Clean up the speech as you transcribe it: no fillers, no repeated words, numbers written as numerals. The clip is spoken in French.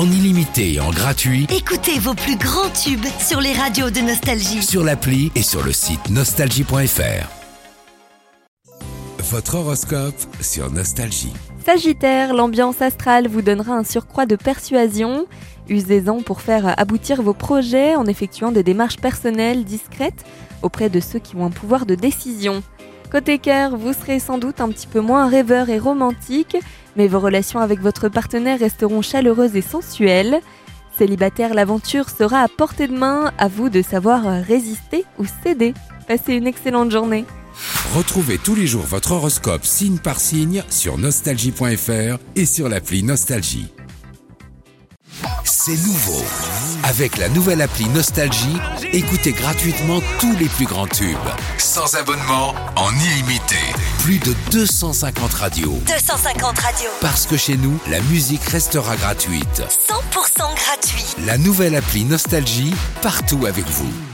en illimité et en gratuit Écoutez vos plus grands tubes sur les radios de Nostalgie. sur l'appli et sur le site nostalgie.fr. Votre horoscope sur Nostalgie. Sagittaire, l'ambiance astrale vous donnera un surcroît de persuasion. Usez-en pour faire aboutir vos projets en effectuant des démarches personnelles discrètes auprès de ceux qui ont un pouvoir de décision. Côté cœur, vous serez sans doute un petit peu moins rêveur et romantique, mais vos relations avec votre partenaire resteront chaleureuses et sensuelles. Célibataire, l'aventure sera à portée de main, à vous de savoir résister ou céder. Passez une excellente journée. Retrouvez tous les jours votre horoscope signe par signe sur nostalgie.fr et sur l'appli Nostalgie. C'est nouveau. Avec la nouvelle appli Nostalgie, écoutez gratuitement tous les plus grands tubes. Sans abonnement, en illimité. Plus de 250 radios. 250 radios. Parce que chez nous, la musique restera gratuite. 100% gratuit. La nouvelle appli Nostalgie, partout avec vous.